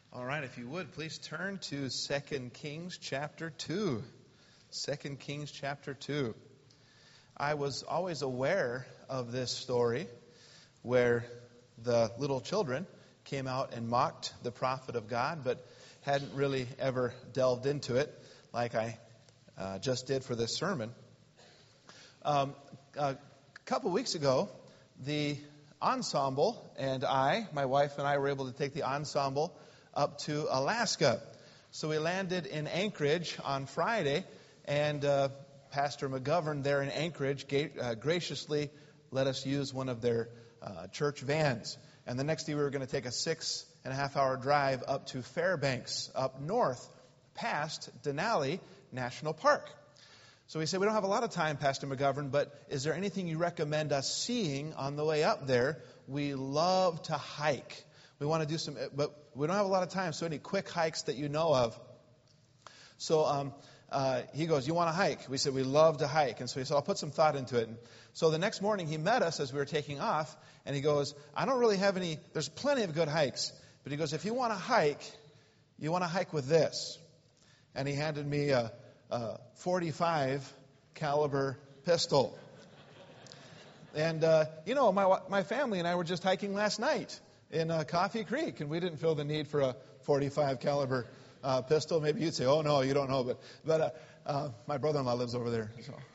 All right, if you would, please turn to 2 Kings chapter 2. 2 Kings chapter 2. I was always aware of this story where the little children came out and mocked the prophet of God, but hadn't really ever delved into it like I just did for this sermon. A couple weeks ago, the ensemble and my wife and I were able to take the ensemble up to Alaska. So we landed in Anchorage on Friday, and Pastor McGovern there in Anchorage graciously let us use one of their church vans. And the next day we were going to take a 6.5-hour drive up to Fairbanks, up north, past Denali National Park. So we said, we don't have a lot of time, Pastor McGovern, but is there anything you recommend us seeing on the way up there? We love to hike. We want to do some, but we don't have a lot of time, so any quick hikes that you know of. So he goes, you want to hike? We said, we love to hike. And so he said, I'll put some thought into it. And so the next morning he met us as we were taking off, and he goes, I don't really have any, there's plenty of good hikes. But he goes, if you want to hike, you want to hike with this. And he handed me a 45 caliber pistol. And, my family and I were just hiking last night in Coffee Creek, and we didn't feel the need for a 45 caliber pistol. Maybe you'd say, oh, no, you don't know. But my brother-in-law lives over there.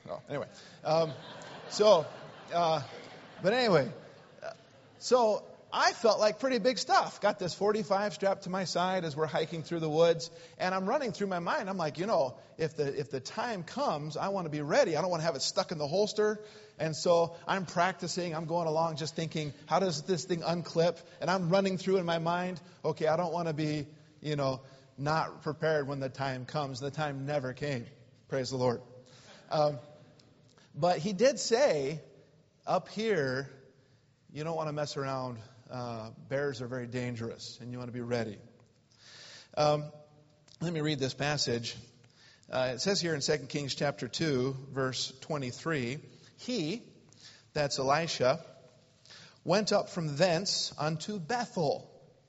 So I felt like pretty big stuff. Got this 45 strapped to my side as we're hiking through the woods, and I'm running through my mind. I'm like, if the time comes, I want to be ready. I don't want to have it stuck in the holster. And so I'm practicing. I'm going along just thinking, how does this thing unclip? And I'm running through in my mind, okay, I don't want to be, not prepared when the time comes. The time never came. Praise the Lord. But he did say, up here, you don't want to mess around. Bears are very dangerous, and you want to be ready. Let me read this passage. It says here in 2 Kings chapter 2, verse 23, he, that's Elisha, went up from thence unto Bethel.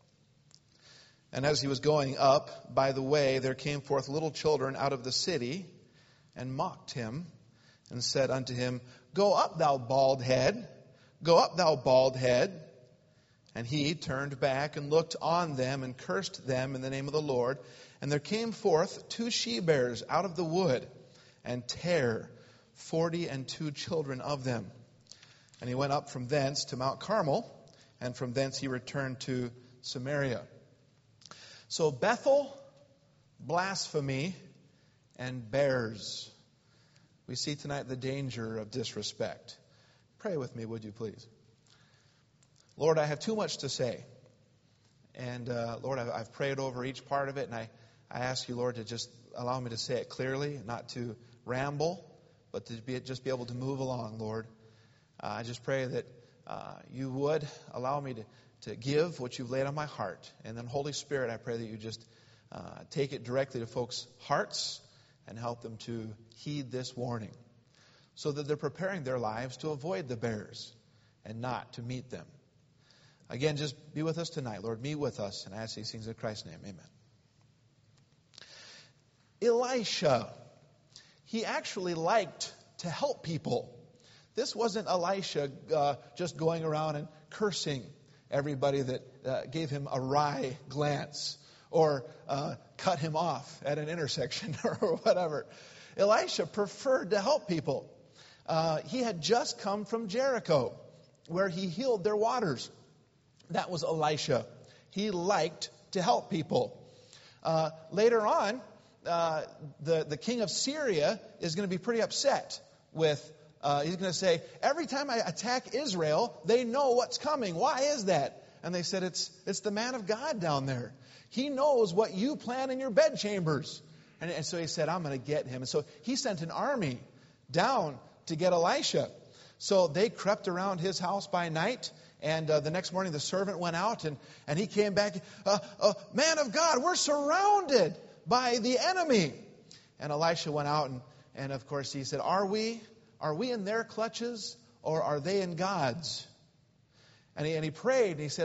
And as he was going up, by the way, there came forth little children out of the city, and mocked him, and said unto him, Go up, thou bald head. Go up, thou bald head. And he turned back and looked on them and cursed them in the name of the Lord. And there came forth 2 she-bears out of the wood, and tare 42 children of them. And he went up from thence to Mount Carmel, and from thence he returned to Samaria. So Bethel, blasphemy, and bears. We see tonight the danger of disrespect. Pray with me, would you please? Lord, I have too much to say. And Lord, I've prayed over each part of it, and I ask you, Lord, to just allow me to say it clearly, not to ramble, but to just be able to move along, Lord. I just pray that you would allow me to give what you've laid on my heart. And then, Holy Spirit, I pray that you just take it directly to folks' hearts and help them to heed this warning so that they're preparing their lives to avoid the bears and not to meet them. Again, just be with us tonight, Lord. Meet with us, and I ask these things in Christ's name. Amen. Elisha, he actually liked to help people. This wasn't Elisha just going around and cursing everybody that gave him a wry glance or cut him off at an intersection or whatever. Elisha preferred to help people. He had just come from Jericho, where he healed their waters. That was Elisha. He liked to help people. Later on, the king of Syria is going to be pretty upset with, he's going to say, every time I attack Israel, they know what's coming. Why is that? And they said, it's the man of God down there. He knows what you plan in your bedchambers. And so he said, I'm going to get him. And so he sent an army down to get Elisha. So they crept around his house by night. And the next morning the servant went out and he came back. Man of God, we're surrounded by the enemy. And Elisha went out and of course he said, Are we in their clutches or are they in God's? And he prayed and he said,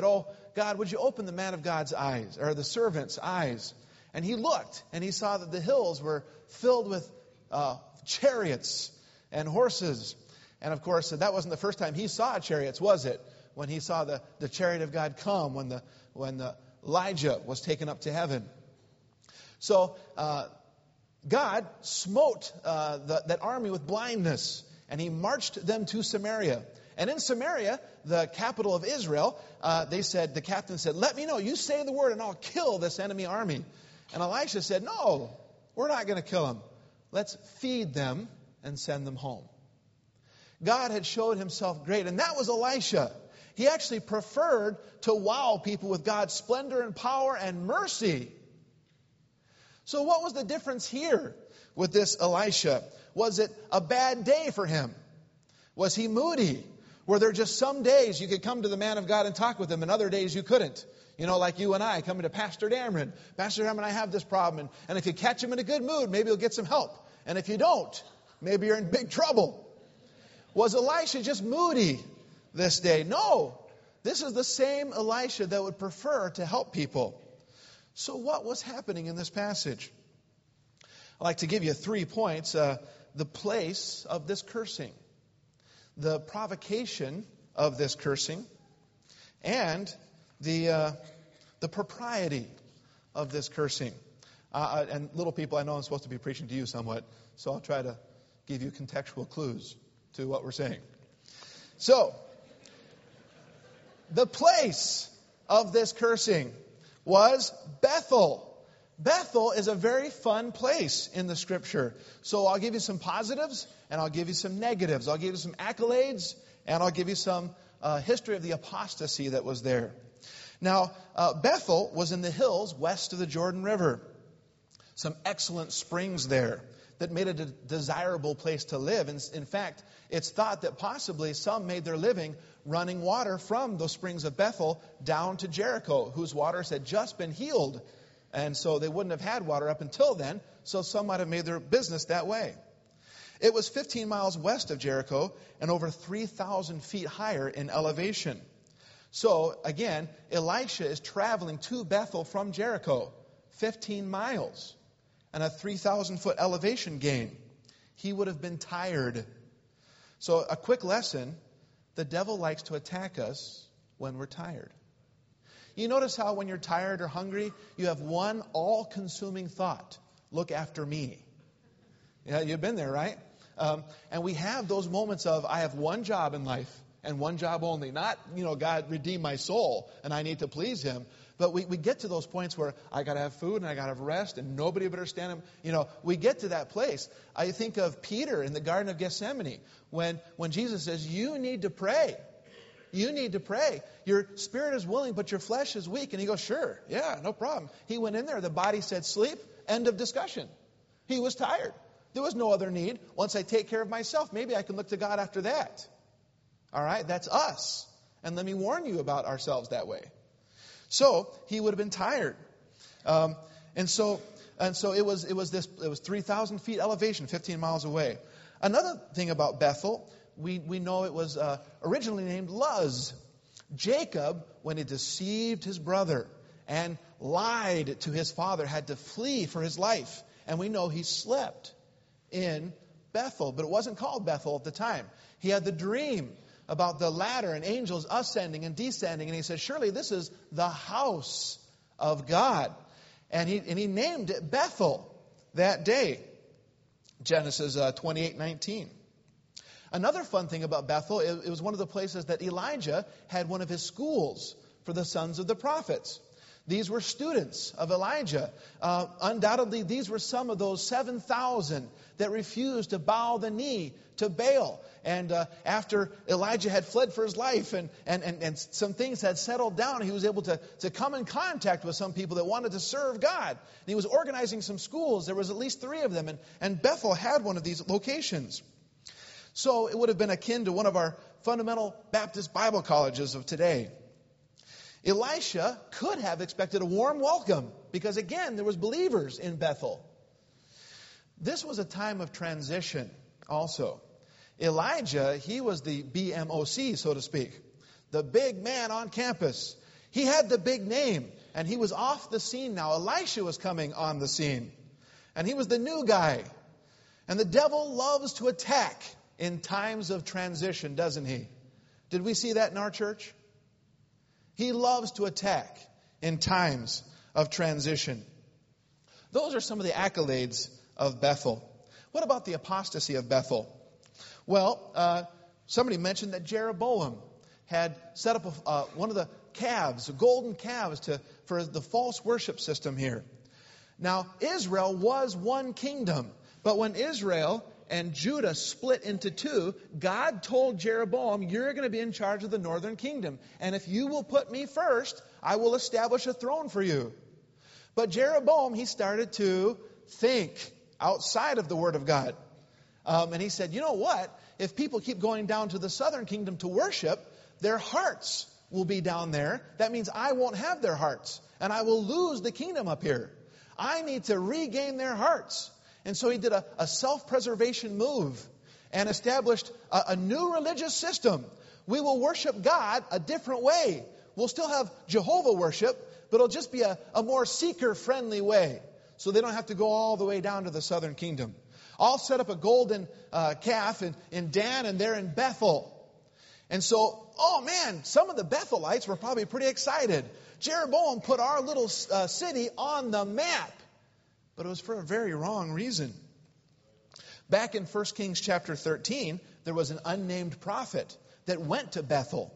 God, would you open the man of God's eyes, or the servant's eyes? And he looked, and he saw that the hills were filled with chariots and horses. And of course, that wasn't the first time he saw chariots, was it? When he saw the chariot of God come, when Elijah was taken up to heaven. So God smote that army with blindness, and he marched them to Samaria. And in Samaria, the capital of Israel, the captain said, let me know, you say the word and I'll kill this enemy army. And Elisha said, no, we're not going to kill them. Let's feed them and send them home. God had showed himself great, and that was Elisha. He actually preferred to wow people with God's splendor and power and mercy. So what was the difference here with this Elisha? Was it a bad day for him? Was he moody? Were there just some days you could come to the man of God and talk with him, and other days you couldn't? You know, like you and I coming to Pastor Dameron. Pastor Dameron, I have this problem. And if you catch him in a good mood, maybe you'll get some help. And if you don't, maybe you're in big trouble. Was Elisha just moody this day? No. This is the same Elisha that would prefer to help people. So what was happening in this passage? I'd like to give you 3 points. The place of this cursing, the provocation of this cursing, and the propriety of this cursing. And little people, I know I'm supposed to be preaching to you somewhat, so I'll try to give you contextual clues to what we're saying. So, the place of this cursing was Bethel. Bethel is a very fun place in the Scripture. So I'll give you some positives, and I'll give you some negatives. I'll give you some accolades, and I'll give you some history of the apostasy that was there. Now, Bethel was in the hills west of the Jordan River. Some excellent springs there that made it a desirable place to live. And in fact, it's thought that possibly some made their living running water from those springs of Bethel down to Jericho, whose waters had just been healed. And so they wouldn't have had water up until then, so some might have made their business that way. It was 15 miles west of Jericho and over 3,000 feet higher in elevation. So, again, Elisha is traveling to Bethel from Jericho, 15 miles, and a 3,000-foot elevation gain. He would have been tired. So, a quick lesson, the devil likes to attack us when we're tired. You notice how when you're tired or hungry, you have one all-consuming thought: look after me. Yeah, you've been there, right? And we have those moments of, I have one job in life and one job only. Not, God redeem my soul and I need to please Him. But we get to those points where I got to have food and I got to have rest and nobody better stand him. We get to that place. I think of Peter in the Garden of Gethsemane when Jesus says, you need to pray. You need to pray. Your spirit is willing, but your flesh is weak. And he goes, sure, yeah, no problem. He went in there. The body said, sleep. End of discussion. He was tired. There was no other need. Once I take care of myself, maybe I can look to God after that. All right, that's us. And let me warn you about ourselves that way. So he would have been tired. And so it was 3,000 feet elevation, 15 miles away. Another thing about Bethel, we know it was originally named Luz. Jacob, when he deceived his brother and lied to his father, had to flee for his life. And we know he slept in Bethel, but it wasn't called Bethel at the time. He had the dream about the ladder and angels ascending and descending, and he said, surely this is the house of God. And he named it Bethel that day. Genesis 28:19. Another fun thing about Bethel, it was one of the places that Elijah had one of his schools for the sons of the prophets. These were students of Elijah. Undoubtedly, these were some of those 7,000 that refused to bow the knee to Baal. And after Elijah had fled for his life and some things had settled down, he was able to come in contact with some people that wanted to serve God. And he was organizing some schools. There was at least 3 of them. And Bethel had one of these locations. So it would have been akin to one of our fundamental Baptist Bible colleges of today. Elisha could have expected a warm welcome because, again, there was believers in Bethel. This was a time of transition also. Elijah, he was the BMOC, so to speak, the big man on campus. He had the big name, and he was off the scene now. Elisha was coming on the scene, and he was the new guy. And the devil loves to attack in times of transition, doesn't he? Did we see that in our church? He loves to attack in times of transition. Those are some of the accolades of Bethel. What about the apostasy of Bethel? Well, somebody mentioned that Jeroboam had set up one of the calves, the golden calves, for the false worship system here. Now, Israel was one kingdom, but when Israel and Judah split into two, God told Jeroboam, you're going to be in charge of the northern kingdom. And if you will put me first, I will establish a throne for you. But Jeroboam, he started to think outside of the Word of God. And he said, you know what? If people keep going down to the southern kingdom to worship, their hearts will be down there. That means I won't have their hearts. And I will lose the kingdom up here. I need to regain their hearts. And so he did a self-preservation move and established a new religious system. We will worship God a different way. We'll still have Jehovah worship, but it'll just be a more seeker-friendly way. So they don't have to go all the way down to the southern kingdom. I'll set up a golden calf in Dan, and they're in Bethel. And so, oh man, some of the Bethelites were probably pretty excited. Jeroboam put our little city on the map. But it was for a very wrong reason. Back in 1 Kings chapter 13, there was an unnamed prophet that went to Bethel.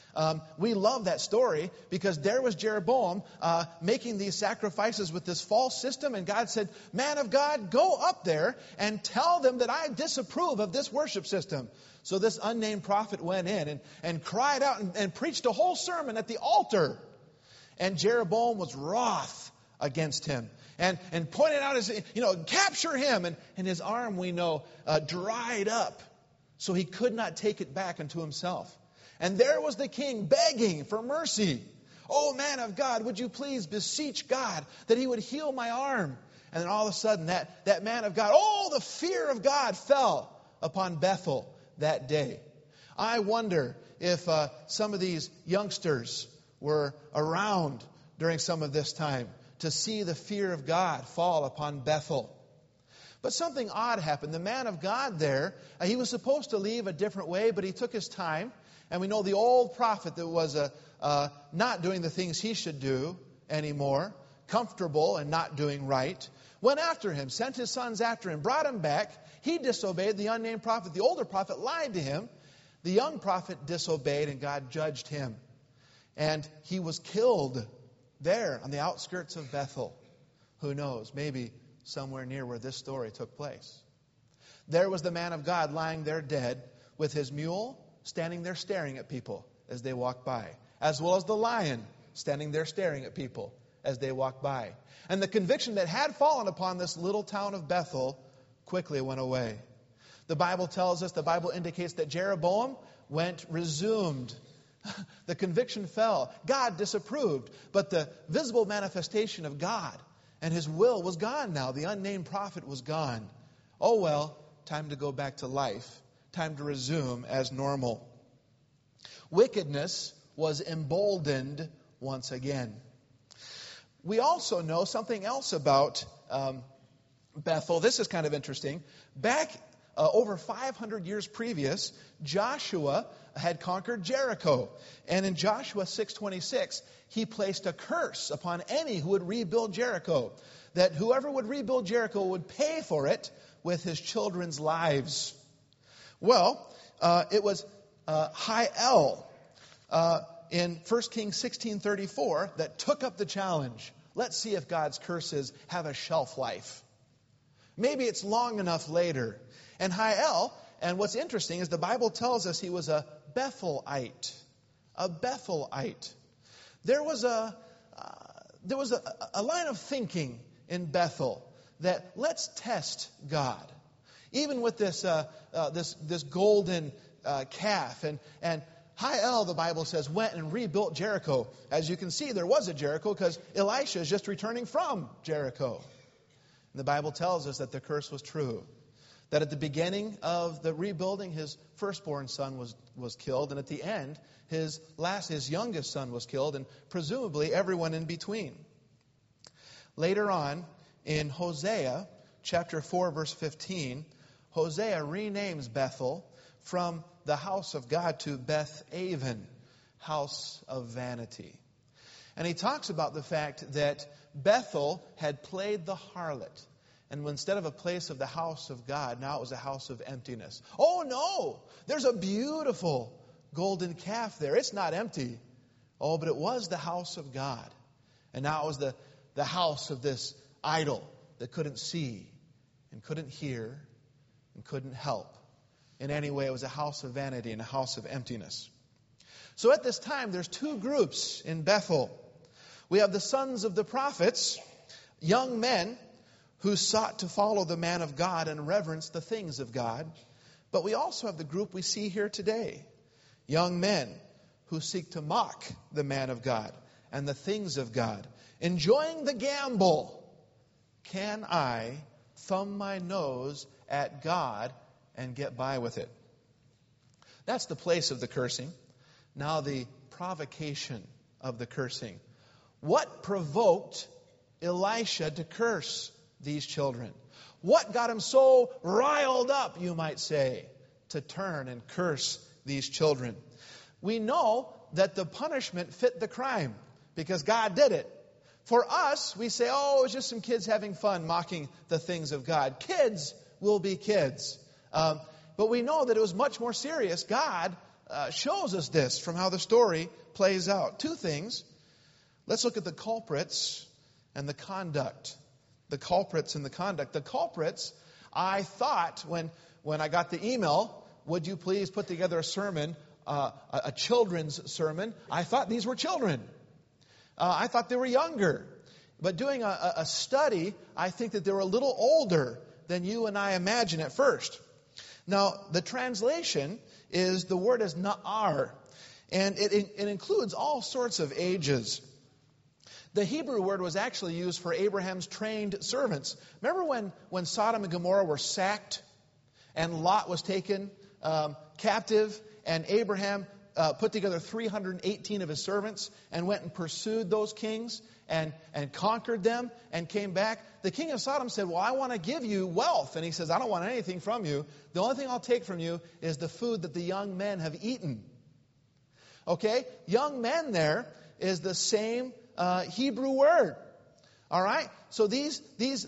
We love that story because there was Jeroboam making these sacrifices with this false system. And God said, man of God, go up there and tell them that I disapprove of this worship system. So this unnamed prophet went in and cried out and preached a whole sermon at the altar. And Jeroboam was wroth against him. And pointed out his, capture him. And his arm, we know, dried up. So he could not take it back unto himself. And there was the king begging for mercy. Oh, man of God, would you please beseech God that he would heal my arm? And then all of a sudden, that man of God, the fear of God fell upon Bethel that day. I wonder if some of these youngsters were around during some of this time to see the fear of God fall upon Bethel. But something odd happened. The man of God there, he was supposed to leave a different way, but he took his time. And we know the old prophet that was not doing the things he should do anymore, comfortable and not doing right, went after him, sent his sons after him, brought him back. He disobeyed the unnamed prophet. The older prophet lied to him. The young prophet disobeyed, and God judged him. And he was killed there on the outskirts of Bethel. Who knows? Maybe somewhere near where this story took place. There was the man of God lying there dead with his mule standing there staring at people as they walked by, as well as the lion standing there staring at people as they walked by. And the conviction that had fallen upon this little town of Bethel quickly went away. The Bible tells us, the Bible indicates that Jeroboam resumed. The conviction fell. God disapproved. But the visible manifestation of God and His will was gone now. The unnamed prophet was gone. Oh well, time to go back to life. Time to resume as normal. Wickedness was emboldened once again. We also know something else about Bethel. This is kind of interesting. Back over 500 years previous, Joshua had conquered Jericho. And in Joshua 6:26, he placed a curse upon any who would rebuild Jericho. That whoever would rebuild Jericho would pay for it with his children's lives. Well, it was Hiel in 1 Kings 16:34 that took up the challenge. Let's see if God's curses have a shelf life. Maybe it's long enough later. And Hiel, and what's interesting is the Bible tells us he was a Bethelite. A Bethelite. There was a line of thinking in Bethel that let's test God. Even with this golden calf. And Hiel, the Bible says, went and rebuilt Jericho. As you can see, there was a Jericho because Elisha is just returning from Jericho. And the Bible tells us that the curse was true. That at the beginning of the rebuilding, his firstborn son was killed, and at the end, his youngest son was killed, and presumably everyone in between. Later on, in Hosea, chapter 4, verse 15, Hosea renames Bethel from the house of God to Beth-aven, house of vanity. And he talks about the fact that Bethel had played the harlot. And instead of a place of the house of God, now it was a house of emptiness. Oh no! There's a beautiful golden calf there. It's not empty. Oh, but it was the house of God. And now it was the house of this idol that couldn't see and couldn't hear and couldn't help. In any way, it was a house of vanity and a house of emptiness. So at this time, there's two groups in Bethel. We have the sons of the prophets, young men who sought to follow the man of God and reverence the things of God. But we also have the group we see here today, young men who seek to mock the man of God and the things of God, enjoying the gamble. Can I thumb my nose at God and get by with it? That's the place of the cursing. Now the provocation of the cursing. What provoked Elisha to curse these children? What got him so riled up, you might say, to turn and curse these children? We know that the punishment fit the crime because God did it. For us, we say, oh, it's just some kids having fun mocking the things of God. Kids will be kids. But we know that it was much more serious. God shows us this from how the story plays out. Two things. Let's look at the culprits and the conduct. The culprits and the conduct. The culprits, I thought when I got the email, would you please put together a sermon, a children's sermon? I thought these were children. I thought they were younger. But doing a study, I think that they were a little older than you and I imagine at first. Now, the translation is, the word is na'ar, and it includes all sorts of ages. The Hebrew word was actually used for Abraham's trained servants. Remember when Sodom and Gomorrah were sacked and Lot was taken captive, and Abraham put together 318 of his servants and went and pursued those kings and conquered them and came back? The king of Sodom said, well, I want to give you wealth. And he says, I don't want anything from you. The only thing I'll take from you is the food that the young men have eaten. Okay? Young men there is the same Hebrew word. All right? So these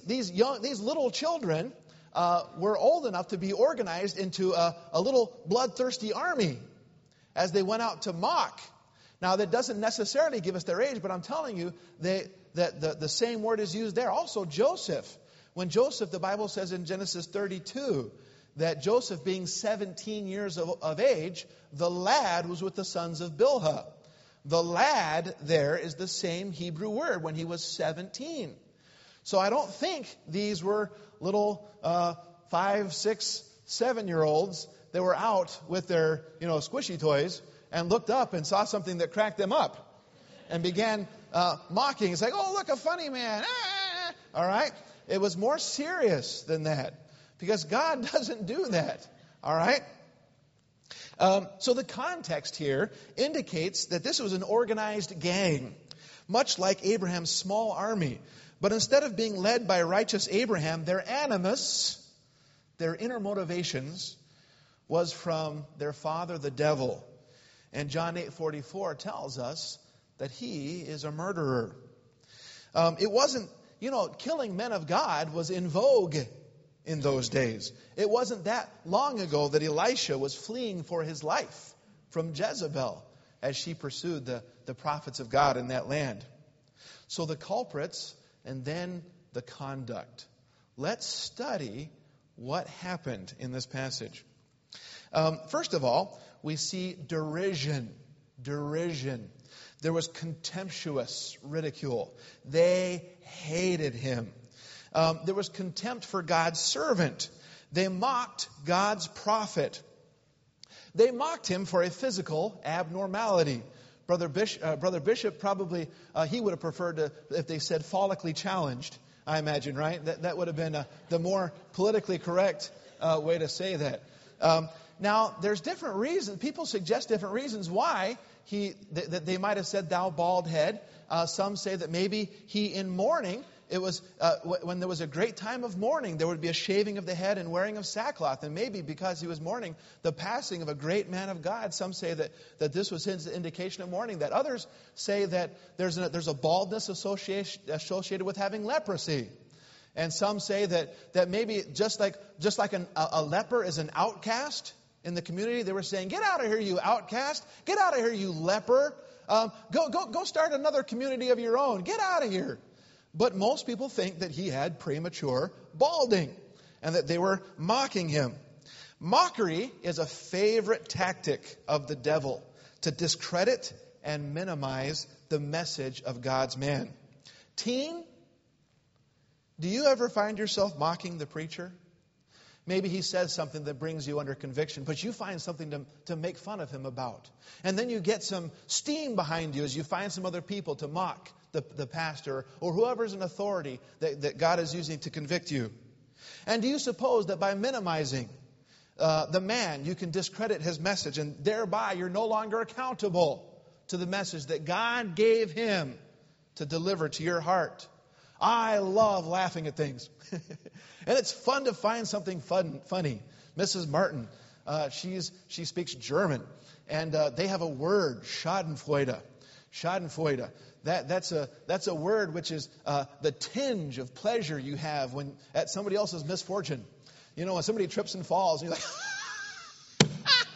little children were old enough to be organized into a little bloodthirsty army as they went out to mock. Now, that doesn't necessarily give us their age, but I'm telling you that the same word is used there. Also, Joseph. When Joseph, the Bible says in Genesis 32, that Joseph, being 17 years of age, the lad was with the sons of Bilhah. The lad there is the same Hebrew word when he was 17. So I don't think these were little 5, 6, 7-year-olds that were out with their squishy toys and looked up and saw something that cracked them up and began mocking. It's like, oh, look, a funny man. Ah! All right? It was more serious than that because God doesn't do that. All right? So the context here indicates that this was an organized gang, much like Abraham's small army. But instead of being led by righteous Abraham, their animus, their inner motivations, was from their father, the devil. And John 8:44 tells us that he is a murderer. It wasn't, killing men of God was in vogue in those days. It wasn't that long ago that Elisha was fleeing for his life from Jezebel as she pursued the prophets of God in that land. So the culprits and then the conduct. Let's study what happened in this passage. First of all, we see derision. Derision. There was contemptuous ridicule. They hated him. There was contempt for God's servant. They mocked God's prophet. They mocked him for a physical abnormality. Brother Bishop probably, he would have preferred if they said follically challenged, I imagine, right? That would have been the more politically correct way to say that. Now, there's different reasons. People suggest different reasons why that they might have said, thou bald head. Some say that maybe he in mourning, it was when there was a great time of mourning, there would be a shaving of the head and wearing of sackcloth. And maybe because he was mourning the passing of a great man of God, some say that this was his indication of mourning. That others say that there's a baldness associated with having leprosy. And some say that maybe just like a leper is an outcast in the community, they were saying, get out of here, you outcast. Get out of here, you leper. Go start another community of your own. Get out of here. But most people think that he had premature balding and that they were mocking him. Mockery is a favorite tactic of the devil to discredit and minimize the message of God's man. Teen, do you ever find yourself mocking the preacher? Maybe he says something that brings you under conviction, but you find something to make fun of him about. And then you get some steam behind you as you find some other people to mock the pastor or whoever's in authority that God is using to convict you. And do you suppose that by minimizing the man, you can discredit his message, and thereby you're no longer accountable to the message that God gave him to deliver to your heart? I love laughing at things. And it's fun to find something funny. Mrs. Martin, she speaks German. And they have a word, Schadenfreude. Schadenfreude. That's a word which is the tinge of pleasure you have when at somebody else's misfortune. You know, when somebody trips and falls, and you're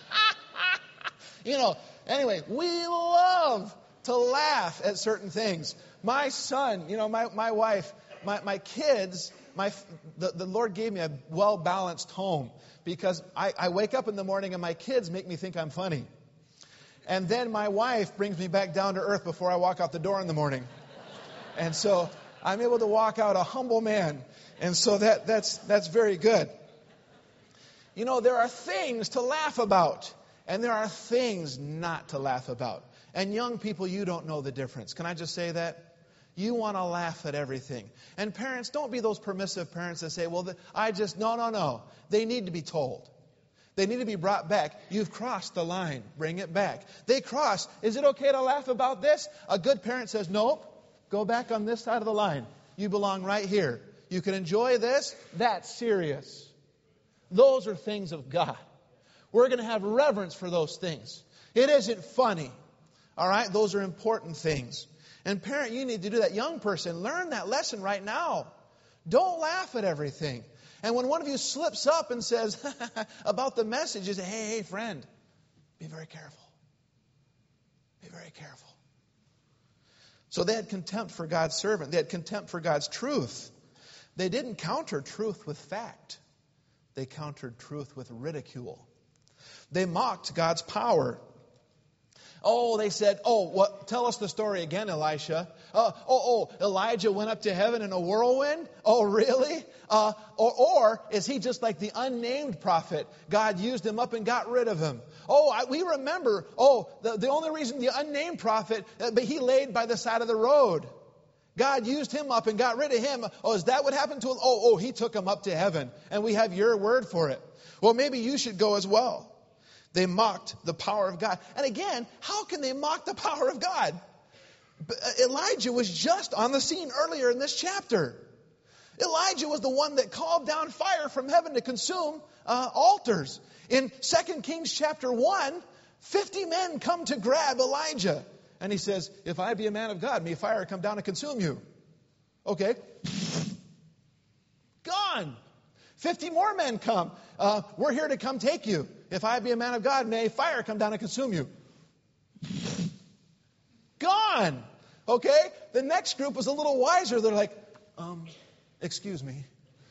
like, anyway, we love to laugh at certain things. My son, my wife, my kids, the Lord gave me a well-balanced home because I wake up in the morning and my kids make me think I'm funny. And then my wife brings me back down to earth before I walk out the door in the morning. And so I'm able to walk out a humble man. And so that's very good. There are things to laugh about, and there are things not to laugh about. And young people, you don't know the difference. Can I just say that? You want to laugh at everything. And parents, don't be those permissive parents that say, no. They need to be told. They need to be brought back. You've crossed the line. Bring it back. They cross. Is it okay to laugh about this? A good parent says, nope. Go back on this side of the line. You belong right here. You can enjoy this. That's serious. Those are things of God. We're going to have reverence for those things. It isn't funny. All right? Those are important things. And parent, you need to do that. Young person, learn that lesson right now. Don't laugh at everything. And when one of you slips up and says about the message, you say, hey, friend, be very careful. Be very careful. So they had contempt for God's servant. They had contempt for God's truth. They didn't counter truth with fact. They countered truth with ridicule. They mocked God's power. They said, tell us the story again, Elisha. Elijah went up to heaven in a whirlwind? Oh, really? Or is he just like the unnamed prophet? God used him up and got rid of him. We remember, the only reason the unnamed prophet, but he laid by the side of the road. God used him up and got rid of him. Is that what happened to him? He took him up to heaven, and we have your word for it. Well, maybe you should go as well. They mocked the power of God. And again, how can they mock the power of God? Elijah was just on the scene earlier in this chapter. Elijah was the one that called down fire from heaven to consume altars. In 2 Kings chapter 1, 50 men come to grab Elijah. And he says, if I be a man of God, may fire come down and consume you. Okay. Gone. 50 more men come. We're here to come take you. If I be a man of God, may fire come down and consume you. Gone. Okay? The next group was a little wiser. They're like, excuse me.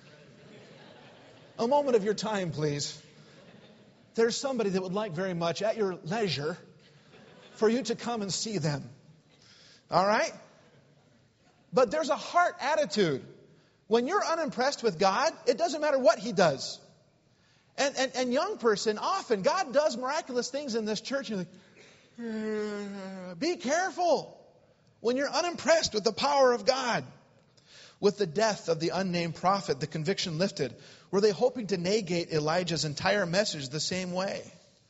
A moment of your time, please. There's somebody that would like very much, at your leisure, for you to come and see them. All right? But there's a heart attitude. When you're unimpressed with God, it doesn't matter what He does. And young person, often God does miraculous things in this church. And you're like, be careful when you're unimpressed with the power of God. With the death of the unnamed prophet, the conviction lifted. Were they hoping to negate Elijah's entire message the same way?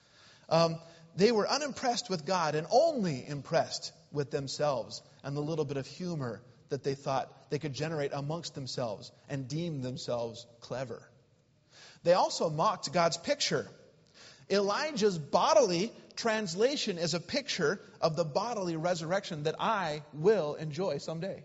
They were unimpressed with God and only impressed with themselves and the little bit of humor that they thought they could generate amongst themselves and deem themselves clever. They also mocked God's picture. Elijah's bodily translation is a picture of the bodily resurrection that I will enjoy someday.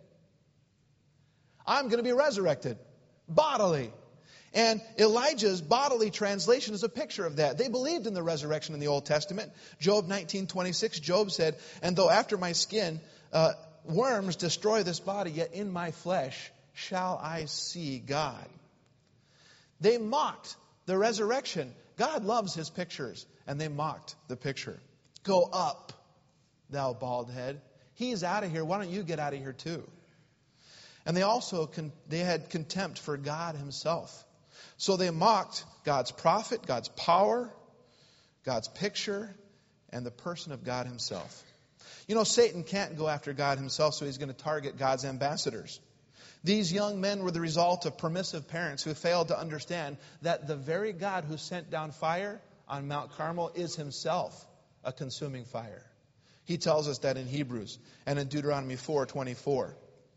I'm going to be resurrected bodily. And Elijah's bodily translation is a picture of that. They believed in the resurrection in the Old Testament. Job 19:26, Job said, "And though after my skin worms destroy this body, yet in my flesh shall I see God." They mocked the resurrection. God loves his pictures, and they mocked the picture. Go up, thou bald head. He's out of here. Why don't you get out of here too? And they had contempt for God himself. So they mocked God's prophet, God's power, God's picture, and the person of God himself. You know, Satan can't go after God himself, so he's going to target God's ambassadors. These young men were the result of permissive parents who failed to understand that the very God who sent down fire on Mount Carmel is himself a consuming fire. He tells us that in Hebrews and in Deuteronomy 4:24.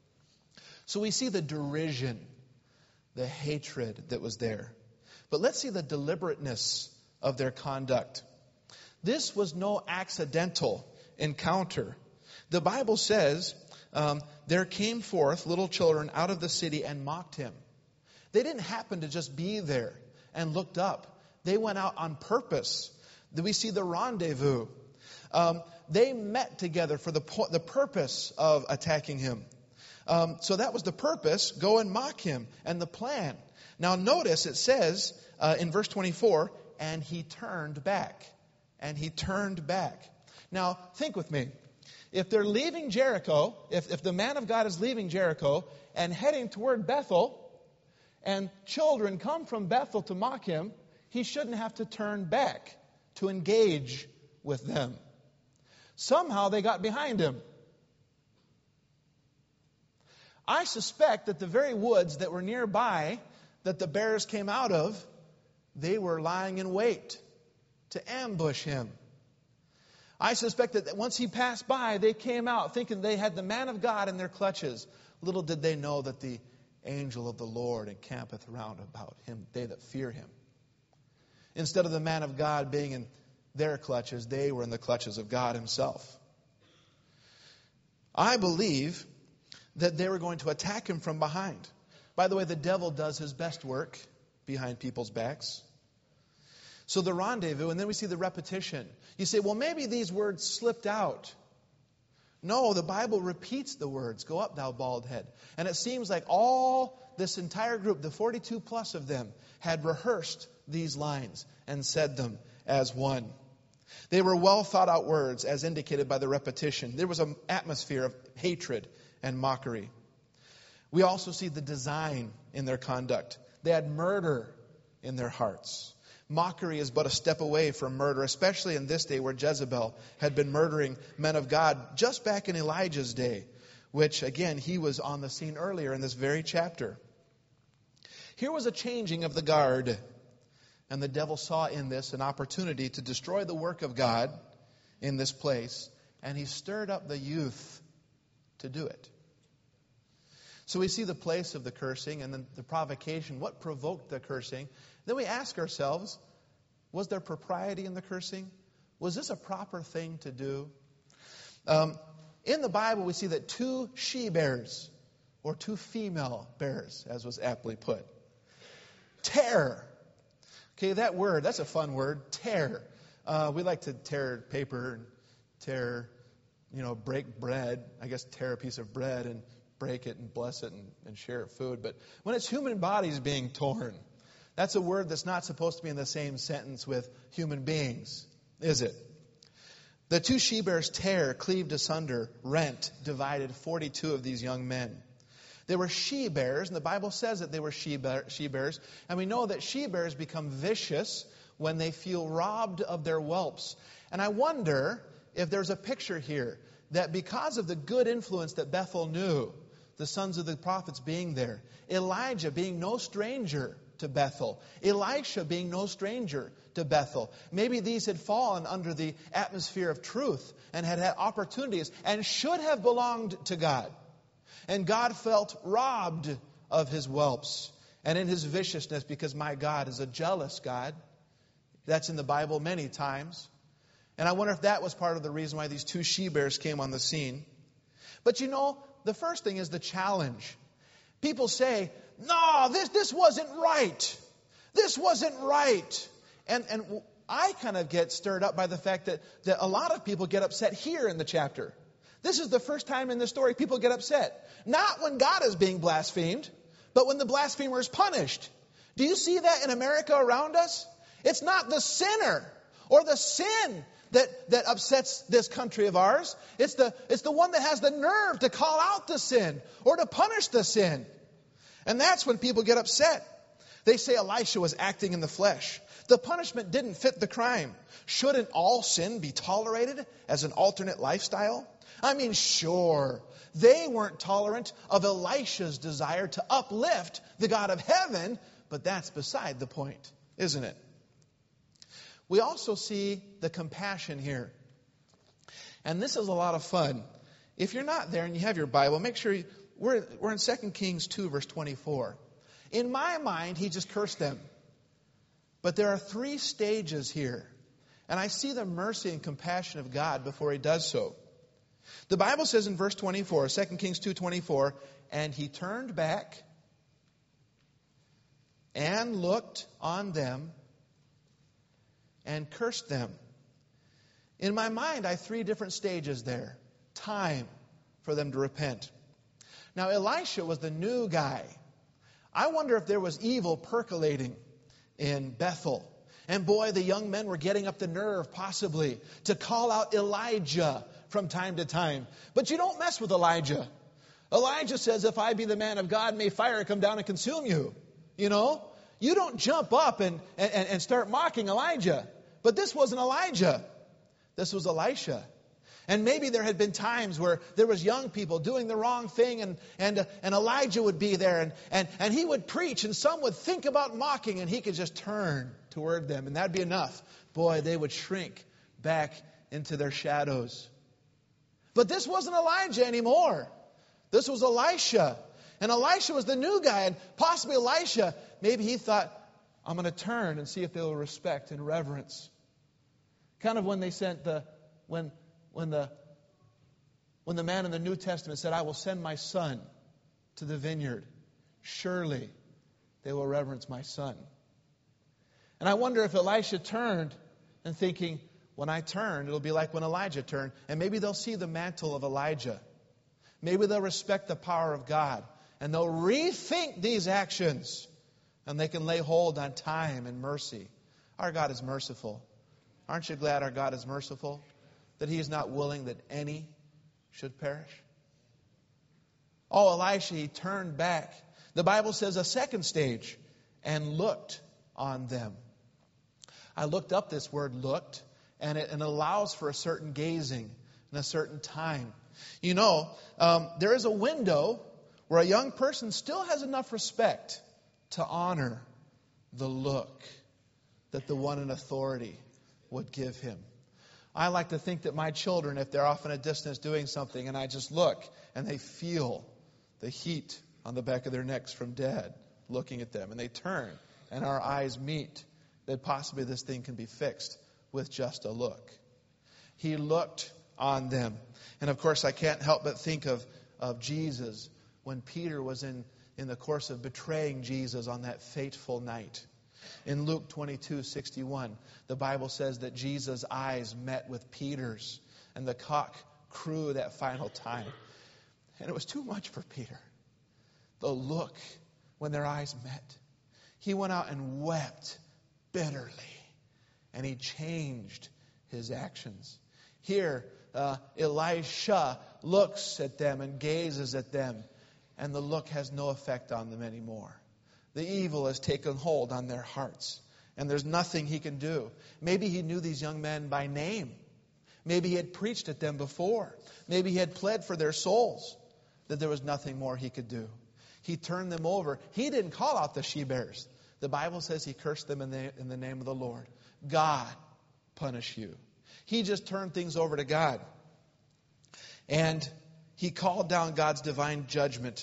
So we see the derision, the hatred that was there. But let's see the deliberateness of their conduct. This was no accidental encounter. The Bible says, there came forth little children out of the city and mocked him. They didn't happen to just be there and looked up. They went out on purpose. We see the rendezvous. They met together for the purpose of attacking him. So that was the purpose. Go and mock him. And the plan. Now notice it says in verse 24, and he turned back. And he turned back. Now think with me. If they're leaving Jericho, if the man of God is leaving Jericho and heading toward Bethel, and children come from Bethel to mock him, he shouldn't have to turn back to engage with them. Somehow they got behind him. I suspect that the very woods that were nearby that the bears came out of, they were lying in wait to ambush him. I suspect that once he passed by, they came out thinking they had the man of God in their clutches. Little did they know that the angel of the Lord encampeth round about him, they that fear him. Instead of the man of God being in their clutches, they were in the clutches of God himself. I believe that they were going to attack him from behind. By the way, the devil does his best work behind people's backs. So the rendezvous, and then we see the repetition. You say, well, maybe these words slipped out. No, the Bible repeats the words, go up, thou bald head. And it seems like this entire group, the 42 plus of them, had rehearsed these lines and said them as one. They were well thought out words, as indicated by the repetition. There was an atmosphere of hatred and mockery. We also see the design in their conduct. They had murder in their hearts. Mockery is but a step away from murder, especially in this day where Jezebel had been murdering men of God just back in Elijah's day, which, again, he was on the scene earlier in this very chapter. Here was a changing of the guard, and the devil saw in this an opportunity to destroy the work of God in this place, and he stirred up the youth to do it. So we see the place of the cursing and then the provocation. What provoked the cursing? Then we ask ourselves, was there propriety in the cursing? Was this a proper thing to do? In the Bible, we see that 2 she-bears, or 2 female bears, as was aptly put, tear. Okay, that word, that's a fun word, tear. We like to tear paper and tear, break bread. I guess tear a piece of bread and break it and bless it and share food. But when it's human bodies being torn, that's a word that's not supposed to be in the same sentence with human beings, is it? The 2 she-bears tear, cleaved asunder, rent, divided 42 of these young men. They were she-bears, and the Bible says that they were she-bears. And we know that she-bears become vicious when they feel robbed of their whelps. And I wonder if there's a picture here that because of the good influence that Bethel knew the sons of the prophets being there, Elijah being no stranger to Bethel, Elisha being no stranger to Bethel. Maybe these had fallen under the atmosphere of truth and had had opportunities and should have belonged to God. And God felt robbed of his whelps and in his viciousness, because my God is a jealous God. That's in the Bible many times. And I wonder if that was part of the reason why these two she-bears came on the scene. But the first thing is the challenge. People say, no, this wasn't right. This wasn't right. And I kind of get stirred up by the fact that a lot of people get upset here in the chapter. This is the first time in the story people get upset. Not when God is being blasphemed, but when the blasphemer is punished. Do you see that in America around us? It's not the sinner or the sin that upsets this country of ours. It's the one that has the nerve to call out the sin or to punish the sin. And that's when people get upset. They say Elisha was acting in the flesh. The punishment didn't fit the crime. Shouldn't all sin be tolerated as an alternate lifestyle? I mean, sure, they weren't tolerant of Elisha's desire to uplift the God of heaven, but that's beside the point, isn't it? We also see the compassion here. And this is a lot of fun. If you're not there and you have your Bible, make sure we're in 2 Kings 2, verse 24. In my mind, he just cursed them. But there are 3 stages here. And I see the mercy and compassion of God before he does so. The Bible says in verse 24, 2 Kings 2:24, and he turned back and looked on them and cursed them. In my mind, I have 3 different stages there. Time for them to repent. Now, Elisha was the new guy. I wonder if there was evil percolating in Bethel. And boy, the young men were getting up the nerve, possibly, to call out Elijah from time to time. But you don't mess with Elijah. Elijah says, if I be the man of God, may fire come down and consume you. You don't jump up and start mocking Elijah. But this wasn't Elijah. This was Elisha. And maybe there had been times where there was young people doing the wrong thing, and Elijah would be there, and he would preach, and some would think about mocking, and he could just turn toward them, and that'd be enough. Boy, they would shrink back into their shadows. But this wasn't Elijah anymore. This was Elisha. And Elisha was the new guy, and possibly Elisha, maybe he thought, I'm going to turn and see if they will respect and reverence. Kind of when they sent when the man in the New Testament said, I will send my son to the vineyard. Surely they will reverence my son. And I wonder if Elisha turned and thinking, when I turn, it'll be like when Elijah turned. And maybe they'll see the mantle of Elijah. Maybe they'll respect the power of God. And they'll rethink these actions. And they can lay hold on time and mercy. Our God is merciful. Aren't you glad our God is merciful? That he is not willing that any should perish? Oh, Elisha, he turned back. The Bible says a second stage, and looked on them. I looked up this word looked, and it allows for a certain gazing and a certain time. There is a window where a young person still has enough respect to honor the look that the one in authority would give him. I like to think that my children, if they're off in a distance doing something and I just look and they feel the heat on the back of their necks from Dad looking at them, and they turn and our eyes meet, that possibly this thing can be fixed with just a look. He looked on them. And of course, I can't help but think of Jesus when Peter was in the course of betraying Jesus on that fateful night. In Luke 22:61, the Bible says that Jesus' eyes met with Peter's, and the cock crew that final time. And it was too much for Peter. The look when their eyes met. He went out and wept bitterly, and he changed his actions. Here, Elisha looks at them and gazes at them, and the look has no effect on them anymore. The evil has taken hold on their hearts, and there's nothing he can do. Maybe he knew these young men by name. Maybe he had preached at them before. Maybe he had pled for their souls. that there was nothing more he could do. He turned them over. He didn't call out the she-bears. The Bible says he cursed them in the name of the Lord. God punish you. He just turned things over to God. And he called down God's divine judgment.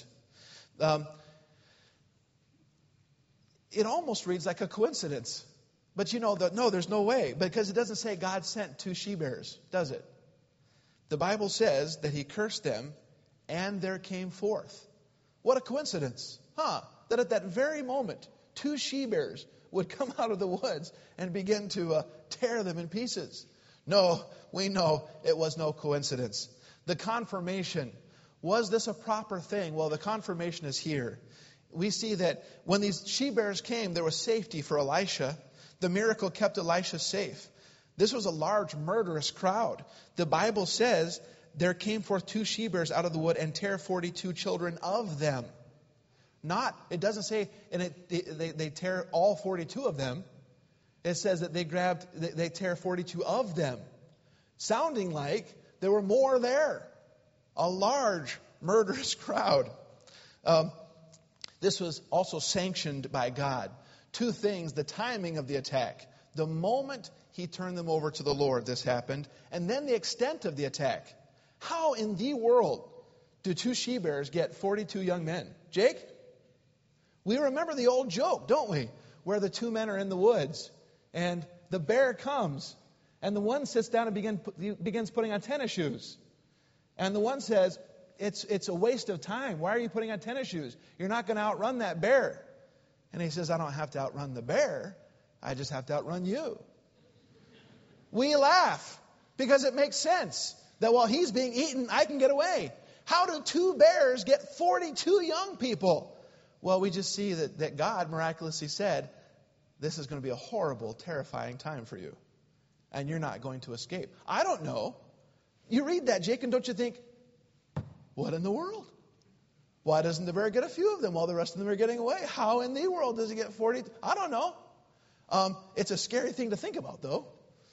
It almost reads like a coincidence. But no, there's no way. Because it doesn't say God sent 2 she-bears, does it? The Bible says that he cursed them, and there came forth. What a coincidence. That at that very moment, 2 she-bears would come out of the woods and begin to tear them in pieces. No, we know it was no coincidence. The confirmation. Was this a proper thing? Well, the confirmation is here. We see that when these she-bears came, there was safety for Elisha. The miracle kept Elisha safe. This was a large, murderous crowd. The Bible says there came forth 2 she-bears out of the wood and tear 42 children of them. It doesn't say, and they tear all 42 of them. It says that they tear 42 of them. Sounding like there were more there. A large, murderous crowd. This was also sanctioned by God. 2 things, the timing of the attack. The moment he turned them over to the Lord, this happened. And then the extent of the attack. How in the world do 2 she-bears get 42 young men? Jake? We remember the old joke, don't we? Where the 2 men are in the woods. And the bear comes. And the one sits down and begins putting on tennis shoes. And the one says, it's a waste of time. Why are you putting on tennis shoes? You're not going to outrun that bear. And he says, I don't have to outrun the bear. I just have to outrun you. We laugh because it makes sense that while he's being eaten, I can get away. How do 2 bears get 42 young people? Well, we just see that God miraculously said, this is going to be a horrible, terrifying time for you. And you're not going to escape. I don't know. You read that, Jake, and don't you think, what in the world? Why doesn't the bear get a few of them while the rest of them are getting away? How in the world does he get 40? I don't know. It's a scary thing to think about, though.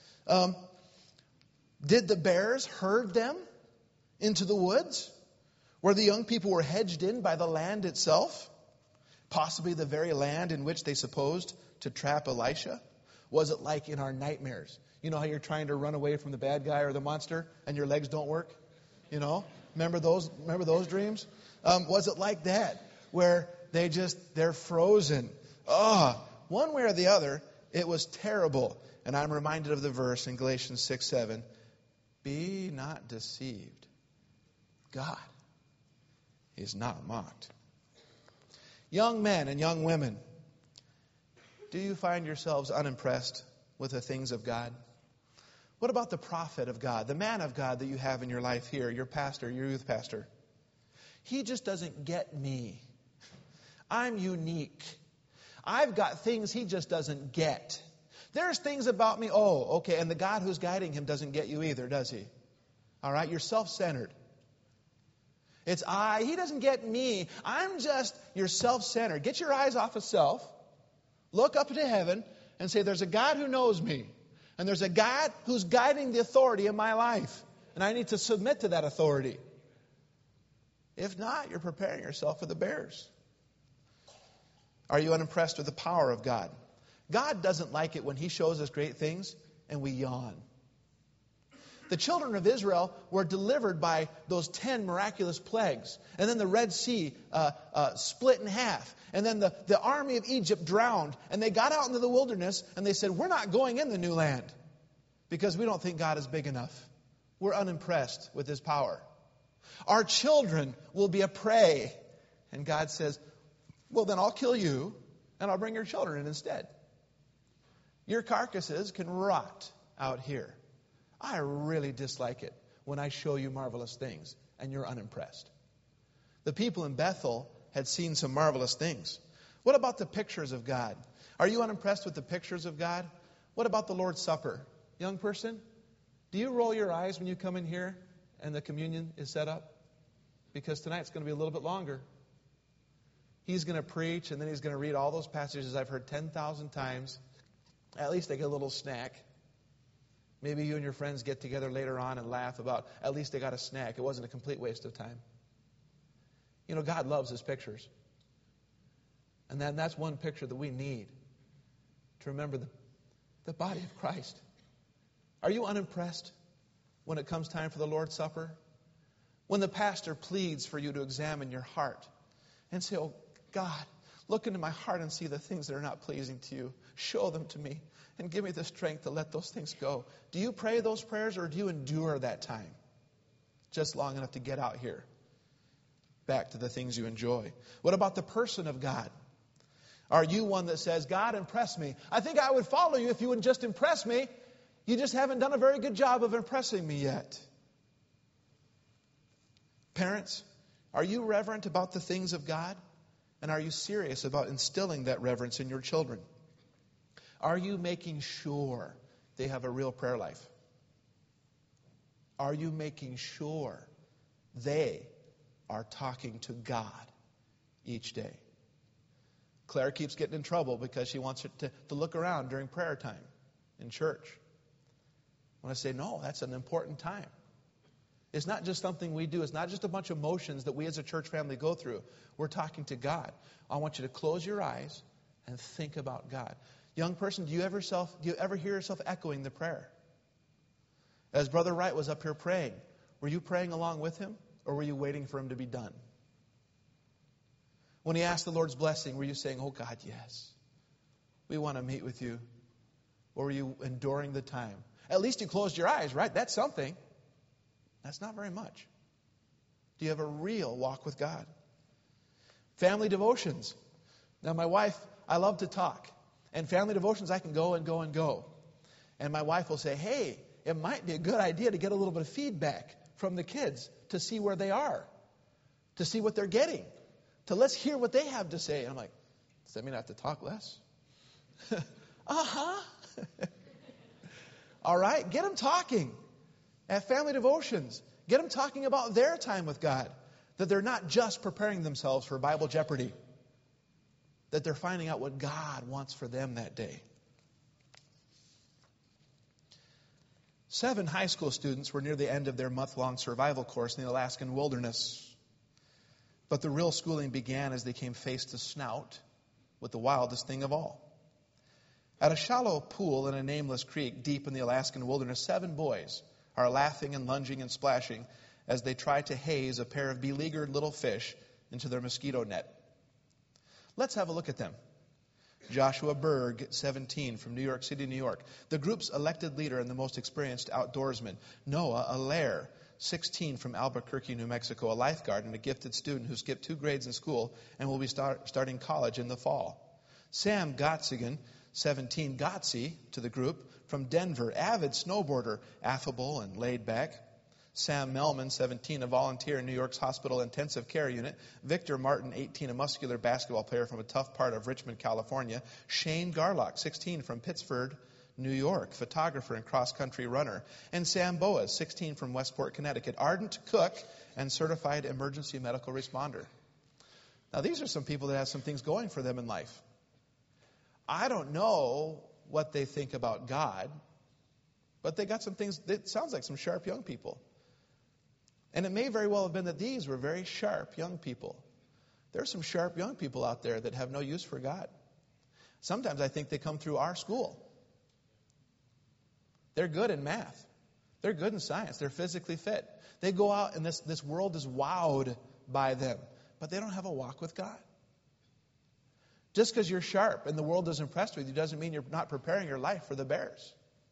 Did the bears herd them into the woods where the young people were hedged in by the land itself? Possibly the very land in which they supposed to trap Elisha? Was it like in our nightmares? You know how you're trying to run away from the bad guy or the monster and your legs don't work? Remember those dreams? Was it like that where they're frozen? One way or the other, it was terrible. And I'm reminded of the verse in Galatians 6:7. Be not deceived. God is not mocked. Young men and young women, do you find yourselves unimpressed with the things of God? What about the prophet of God, the man of God that you have in your life here, your pastor, your youth pastor? He just doesn't get me. I'm unique. I've got things he just doesn't get. There's things about me, okay, and the God who's guiding him doesn't get you either, does he? All right, you're self-centered. It's he doesn't get me. You're self-centered. Get your eyes off of self. Look up to heaven and say, there's a God who knows me. And there's a God who's guiding the authority in my life. And I need to submit to that authority. If not, you're preparing yourself for the bears. Are you unimpressed with the power of God? God doesn't like it when he shows us great things and we yawn. The children of Israel were delivered by those 10 miraculous plagues. And then the Red Sea split in half. And then the army of Egypt drowned. And they got out into the wilderness and they said, we're not going in the new land because we don't think God is big enough. We're unimpressed with his power. Our children will be a prey. And God says, well, then I'll kill you and I'll bring your children in instead. Your carcasses can rot out here. I really dislike it when I show you marvelous things and you're unimpressed. The people in Bethel had seen some marvelous things. What about the pictures of God? Are you unimpressed with the pictures of God? What about the Lord's Supper? Young person, do you roll your eyes when you come in here and the communion is set up? Because tonight's going to be a little bit longer. He's going to preach and then he's going to read all those passages I've heard 10,000 times. At least they get a little snack. Maybe you and your friends get together later on and laugh about, at least they got a snack. It wasn't a complete waste of time. You know, God loves His pictures. And that's one picture that we need to remember the body of Christ. Are you unimpressed when it comes time for the Lord's Supper? When the pastor pleads for you to examine your heart and say, oh, God, look into my heart and see the things that are not pleasing to you. Show them to me and give me the strength to let those things go. Do you pray those prayers, or do you endure that time just long enough to get out here back to the things you enjoy? What about the person of God? Are you one that says, God, impress me? I think I would follow you if you would just impress me. You just haven't done a very good job of impressing me yet. Parents, are you reverent about the things of God? And are you serious about instilling that reverence in your children? Are you making sure they have a real prayer life? Are you making sure they are talking to God each day? Claire keeps getting in trouble because she wants to look around during prayer time in church. When I say, no, that's an important time. It's not just something we do. It's not just a bunch of emotions that we as a church family go through. We're talking to God. I want you to close your eyes and think about God. Young person, do you ever hear yourself echoing the prayer? As Brother Wright was up here praying, were you praying along with him, or were you waiting for him to be done? When he asked the Lord's blessing, were you saying, oh God, yes, we want to meet with you? Or were you enduring the time? At least you closed your eyes, right? That's something. That's not very much. Do you have a real walk with God? Family devotions. Now, my wife, I love to talk. And family devotions, I can go and go and go. And my wife will say, hey, it might be a good idea to get a little bit of feedback from the kids to see where they are, to see what they're getting, to let's hear what they have to say. And I'm like, does that mean I have to talk less? Uh-huh. All right, get them talking at family devotions. Get them talking about their time with God, that they're not just preparing themselves for Bible Jeopardy, that they're finding out what God wants for them that day. 7 high school students were near the end of their month-long survival course in the Alaskan wilderness. But the real schooling began as they came face to snout with the wildest thing of all. At a shallow pool in a nameless creek deep in the Alaskan wilderness, 7 boys are laughing and lunging and splashing as they try to haze a pair of beleaguered little fish into their mosquito net. Let's have a look at them. Joshua Berg, 17, from New York City, New York. The group's elected leader and the most experienced outdoorsman. Noah Allaire, 16, from Albuquerque, New Mexico, a lifeguard and a gifted student who skipped 2 grades in school and will be starting college in the fall. Sam Gotzigan, 17, Gotzi, to the group, from Denver, avid snowboarder, affable and laid back. Sam Melman, 17, a volunteer in New York's hospital intensive care unit. Victor Martin, 18, a muscular basketball player from a tough part of Richmond, California. Shane Garlock, 16, from Pittsford, New York, photographer and cross-country runner. And Sam Boas, 16, from Westport, Connecticut, ardent cook and certified emergency medical responder. Now, these are some people that have some things going for them in life. I don't know what they think about God, but they got some things that sounds like some sharp young people. And it may very well have been that these were very sharp young people. There are some sharp young people out there that have no use for God. Sometimes I think they come through our school. They're good in math. They're good in science. They're physically fit. They go out and this world is wowed by them. But they don't have a walk with God. Just because you're sharp and the world is impressed with you doesn't mean you're not preparing your life for the bears.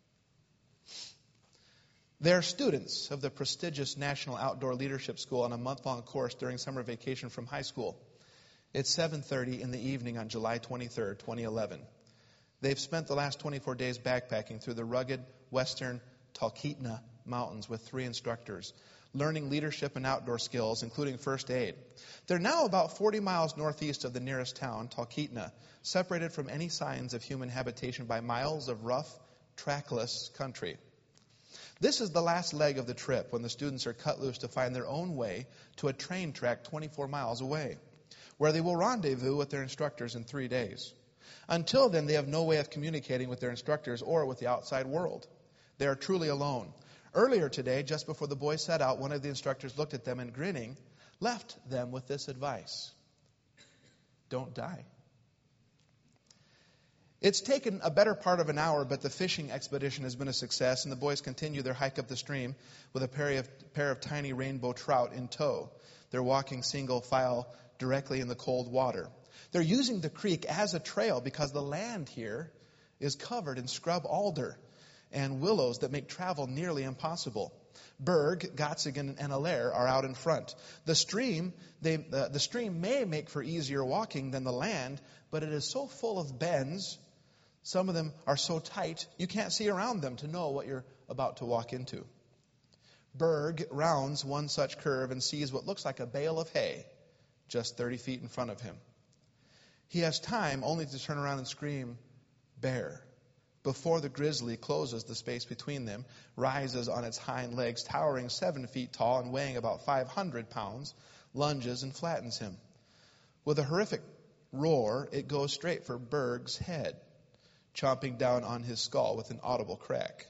They're students of the prestigious National Outdoor Leadership School on a month-long course during summer vacation from high school. It's 7:30 in the evening on July 23rd, 2011. They've spent the last 24 days backpacking through the rugged western Talkeetna Mountains with 3 instructors, learning leadership and outdoor skills, including first aid. They're now about 40 miles northeast of the nearest town, Talkeetna, separated from any signs of human habitation by miles of rough, trackless country. This is the last leg of the trip when the students are cut loose to find their own way to a train track 24 miles away, where they will rendezvous with their instructors in 3 days. Until then, they have no way of communicating with their instructors or with the outside world. They are truly alone. Earlier today, just before the boys set out, one of the instructors looked at them and, grinning, left them with this advice: don't die. It's taken a better part of an hour, but the fishing expedition has been a success, and the boys continue their hike up the stream with a pair of tiny rainbow trout in tow. They're walking single file directly in the cold water. They're using the creek as a trail because the land here is covered in scrub alder and willows that make travel nearly impossible. Berg, Gotzigen, and Allaire are out in front. The stream may make for easier walking than the land, but it is so full of bends. Some of them are so tight, you can't see around them to know what you're about to walk into. Berg rounds one such curve and sees what looks like a bale of hay just 30 feet in front of him. He has time only to turn around and scream, "Bear," before the grizzly closes the space between them, rises on its hind legs, towering 7 feet tall and weighing about 500 pounds, lunges and flattens him. With a horrific roar, it goes straight for Berg's head, chomping down on his skull with an audible crack.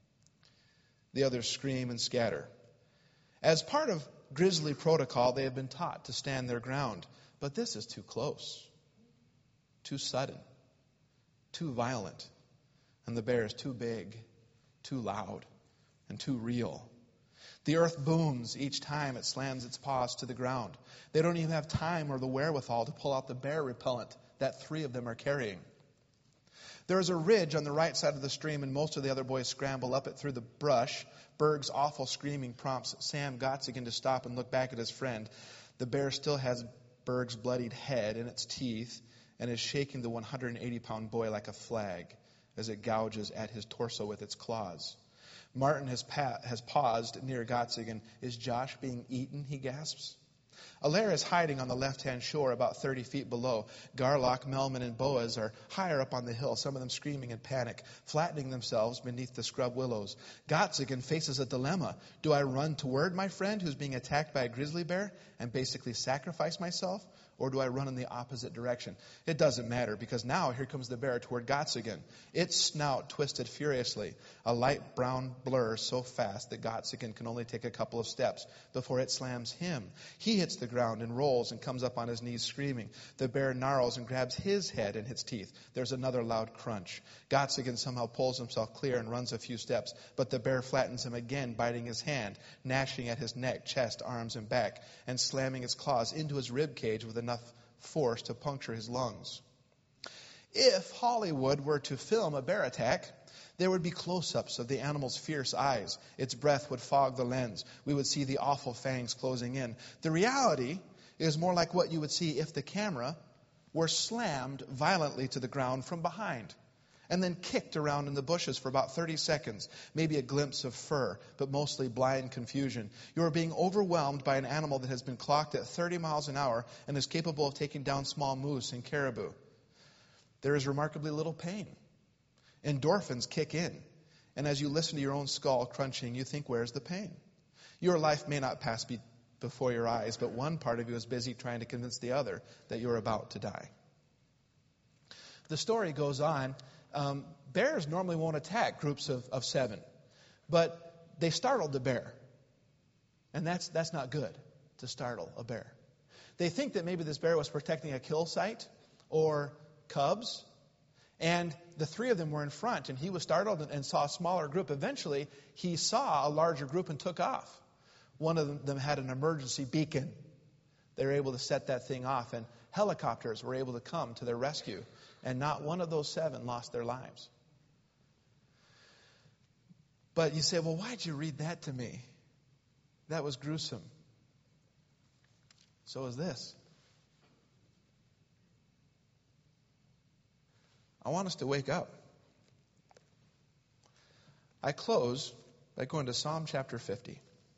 The others scream and scatter. As part of grizzly protocol, they have been taught to stand their ground. But this is too close, too sudden, too violent. And the bear is too big, too loud, and too real. The earth booms each time it slams its paws to the ground. They don't even have time or the wherewithal to pull out the bear repellent that 3 of them are carrying. There is a ridge on the right side of the stream, and most of the other boys scramble up it through the brush. Berg's awful screaming prompts Sam Gotzigen to stop and look back at his friend. The bear still has Berg's bloodied head in its teeth and is shaking the 180-pound boy like a flag as it gouges at his torso with its claws. Martin has paused near Gotzigen. "Is Josh being eaten?" he gasps. Allaire is hiding on the left-hand shore about 30 feet below. Garlock, Melman, and Boaz are higher up on the hill, some of them screaming in panic, flattening themselves beneath the scrub willows. Gotzigen faces a dilemma. Do I run toward my friend who's being attacked by a grizzly bear and basically sacrifice myself? Or do I run in the opposite direction? It doesn't matter, because now here comes the bear toward Gotzigen. Its snout twisted furiously, a light brown blur so fast that Gotzigen can only take a couple of steps before it slams him. He hits the ground and rolls and comes up on his knees screaming. The bear gnarls and grabs his head in its teeth. There's another loud crunch. Gotzigen somehow pulls himself clear and runs a few steps, but the bear flattens him again, biting his hand, gnashing at his neck, chest, arms, and back, and slamming its claws into his rib cage with enough force to puncture his lungs. If Hollywood were to film a bear attack, there would be close-ups of the animal's fierce eyes. Its breath would fog the lens. We would see the awful fangs closing in. The reality is more like what you would see if the camera were slammed violently to the ground from behind and then kicked around in the bushes for about 30 seconds, maybe a glimpse of fur, but mostly blind confusion. You are being overwhelmed by an animal that has been clocked at 30 miles an hour and is capable of taking down small moose and caribou. There is remarkably little pain. Endorphins kick in, and as you listen to your own skull crunching, you think, where's the pain? Your life may not pass before your eyes, but one part of you is busy trying to convince the other that you're about to die. The story goes on. Bears normally won't attack groups of 7, but they startled the bear. And that's not good, to startle a bear. They think that maybe this bear was protecting a kill site or cubs, and the 3 of them were in front, and he was startled and saw a smaller group. Eventually, he saw a larger group and took off. One of them had an emergency beacon. They were able to set that thing off, and helicopters were able to come to their rescue. And not one of those 7 lost their lives. But you say, well, why'd you read that to me? That was gruesome. So is this. I want us to wake up. I close by going to Psalm chapter 50.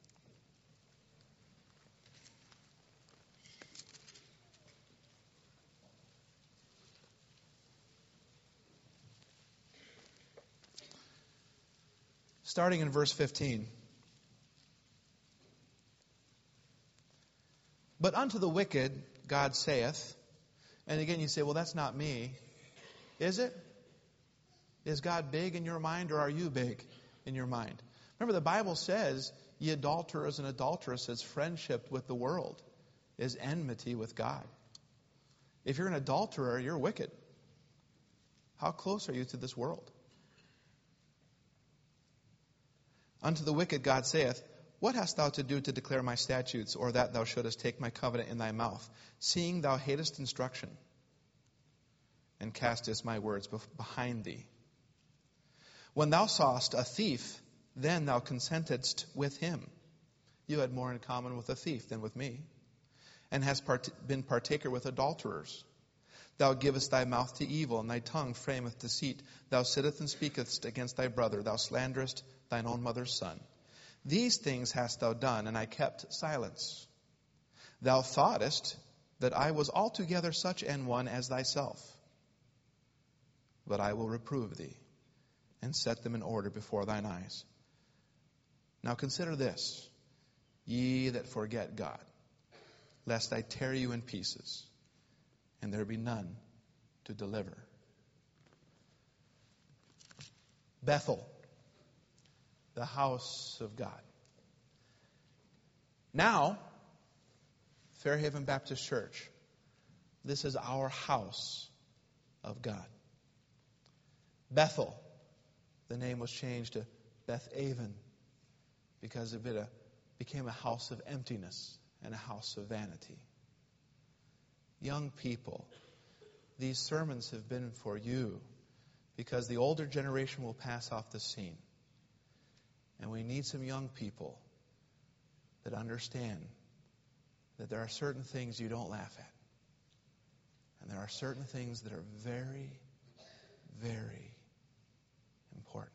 Starting in verse 15. But unto the wicked God saith, and again you say, well, that's not me. Is it? Is God big in your mind, or are you big in your mind? Remember, the Bible says, ye adulterers and adulteresses, friendship with the world is enmity with God. If you're an adulterer, you're wicked. How close are you to this world? Unto the wicked God saith, What hast thou to do to declare my statutes, or that thou shouldest take my covenant in thy mouth, seeing thou hatest instruction, and castest my words behind thee? When thou sawest a thief, then thou consentedst with him. You had more in common with a thief than with me, and hast been partaker with adulterers. Thou givest thy mouth to evil, and thy tongue frameth deceit. Thou sittest and speakest against thy brother. Thou slanderest thine own mother's son. These things hast thou done, and I kept silence. Thou thoughtest that I was altogether such an one as thyself. But I will reprove thee, and set them in order before thine eyes. Now consider this, ye that forget God, lest I tear you in pieces, and there be none to deliver. Bethel, the house of God. Now, Fairhaven Baptist Church, this is our house of God. Bethel, the name was changed to Bethaven because it became a house of emptiness and a house of vanity. Young people, these sermons have been for you because the older generation will pass off the scene. And we need some young people that understand that there are certain things you don't laugh at. And there are certain things that are very, very important.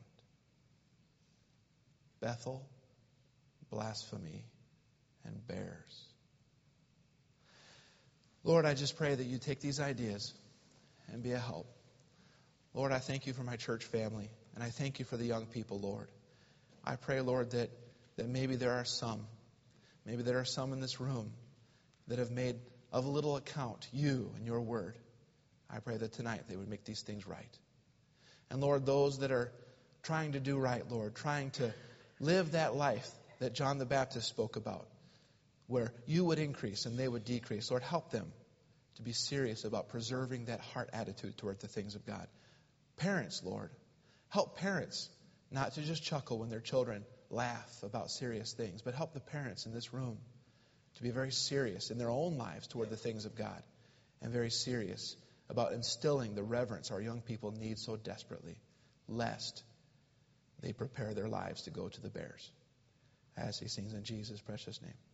Bethel, blasphemy, and bears. Lord, I just pray that you take these ideas and be a help. Lord, I thank you for my church family, and I thank you for the young people, Lord. I pray, Lord, that maybe there are some in this room that have made of little account you and your word. I pray that tonight they would make these things right. And Lord, those that are trying to do right, Lord, trying to live that life that John the Baptist spoke about, where you would increase and they would decrease. Lord, help them to be serious about preserving that heart attitude toward the things of God. Parents, Lord, help parents not to just chuckle when their children laugh about serious things, but help the parents in this room to be very serious in their own lives toward the things of God, and very serious about instilling the reverence our young people need so desperately, lest they prepare their lives to go to the bears. As he sings in Jesus' precious name.